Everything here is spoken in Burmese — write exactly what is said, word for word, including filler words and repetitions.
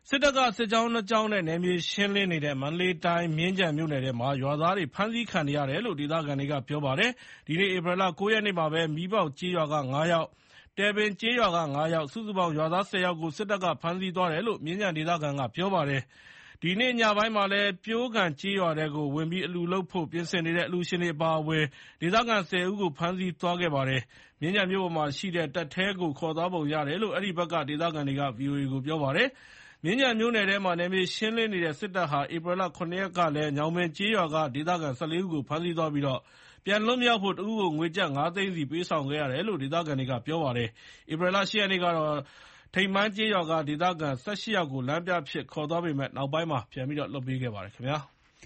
စစ်တပ်ကစစ်ကြောင်းနှစ်ကြောင်းနဲ့နယ်မြေရှင်းလင်းနေတဲ့မန္တလေးတိုင်းမြင်းခြံမြို့နယ်ထဲမှာရွာသားတွေဖမ်းဆီးခံနေရတယ်လို့ဒေသခံတွေကပြောပါတယ်။ဒီနေ့ဧပြီလကိုးရက်နေ့မှာပဲမီးပေါက်ကျေးရွာကငါးယောက်၊တယ်ပင်ကျေးရွာကငါးယောက်စုစုပေါင်းရွာသားဆယ်ယောက်ကိုစစ်တပ်ကဖမ်းဆီးသွားတယ်လို့မြင်းခြံဒေသခံကပြောပါတယ်။ဒီနေ့ညပိုင်းမှာလည်းပြိုးကန်ကျေးရွာထဲကိုဝင်ပြီးအလူလုပ်ဖို့ပြင်ဆင်နေတဲ့အလူရှင်တွေအပါအဝင်ဒေသခံဆယ်ဦးကိုဖမ်းဆီးသွားခဲ့ပါတယ်။မြင်းခြံမြို့ပေါ်မှာရှိတဲ့တပ်ထဲကိုခေါ်သွားပုံရတယ်လို့အဲဒီဘက်ကဒေသခံတွေကဗွီအိုအေကိုပြောပါတယ်။မြင်းခြံမြို့နယ်ထဲမှာနယ်မြေရှင်းလင်းနေတဲ့စစ်တပ်ဟာဧပြီလခုနစ်ရက်ကလည်းညောင်ပင်ကျေးရွာကဒေသခံ၁၄ဦးကိုဖမ်းဆီးသွားပြီးပြန်လွတ်မြောက်ဖို့တဦးကိုငွေကျပ်ငါးသိန်းစီပေးဆောင်ခဲ့ရတယ်လို့ဒေသခံတွေကပြောပါတယ်။ဧပြီလရှစ်ရက်နေ့ကတော့ထိန်ပန်းကျေးရွာကဒေသခံ၁၈ယောက်ကိုလမ်းပြအဖြစ်ခေါ်သွားပေမဲ့နောက်ပိုင်းမှာပြန်လွှတ်ပေးခဲ့ပါတယ်ခင်ဗျာ။